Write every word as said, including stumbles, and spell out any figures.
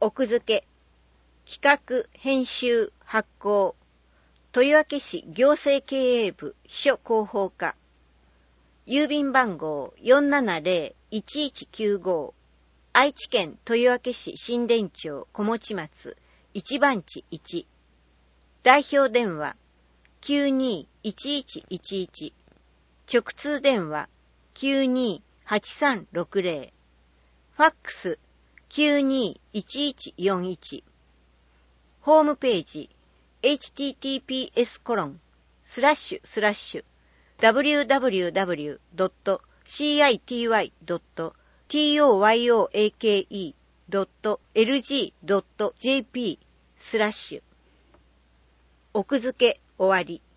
奥付け、企画、編集、発行、豊明市行政経営部秘書広報課、郵便番号 よんななぜろ いちいちきゅうご、愛知県豊明市新田町小持松一番地いち、代表電話 きゅうにーいちいちいちいち、直通電話 きゅうにーはちさんろくぜろ、ファックス きゅうにーいちいちよんいち、ホームページ エイチティーティーピーエス コロンスラッシュスラッシュ ダブリューダブリューダブリュードットシーアイティーワイドットトヨードットエルジードットジェーピー スラッシュ奥付け終わり。